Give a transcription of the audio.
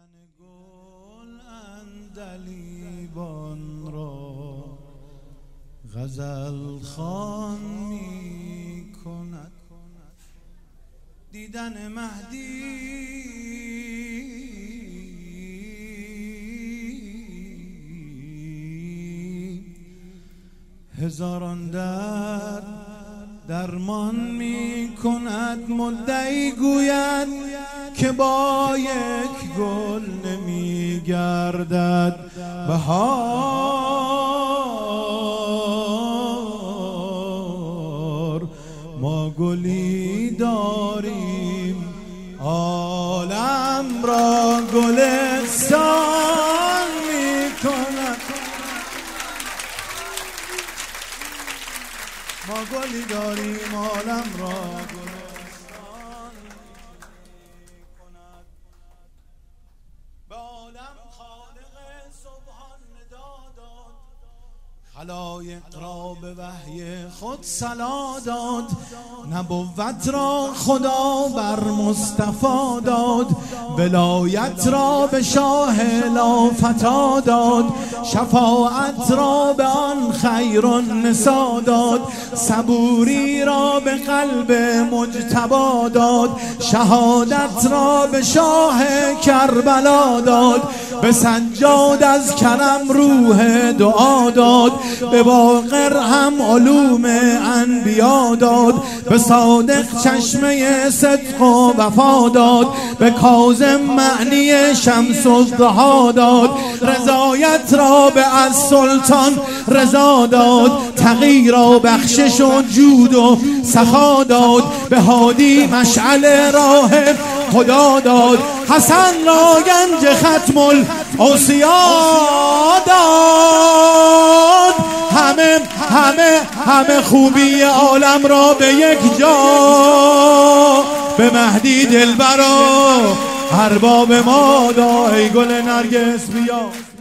دیدن گل عندلیبان را غزل خوان می کند، دیدن مهدی هزاران درمان می کند. مدعی گوید که با یک گل نمی گردد بهار. ما گلی داریم عالم را گلستان می کند. ما گلی داریم عالم را گلستان می کند. به عالم خالق سبحان ندا داد، خلایق را به وحی خود صلا داد. نبوت را خدا بر مصطفی داد، ولایت را به شاه لافتی داد. شفاعت را به آن خیرالنسا داد، صبوری را به قلب مجتبی داد. شهادت را به شاه کربلا داد، به سجاد از کرم روح دعا داد. به باقر هم علوم انبیا داد، به صادق چشمه صدق و وفا داد. به کاظم معنی شمس الضحی داد، رضایت را به از سلطان رضا داد. تقی را بخشش و جود و سخا داد، به هادی مشعل راه خدا داد. حسن را گنج ختم الاوصیا داد. همه خوبی عالم را به یک جا، به مهدی دلبرا ارباب ما دا. ای گل نرگس بیا.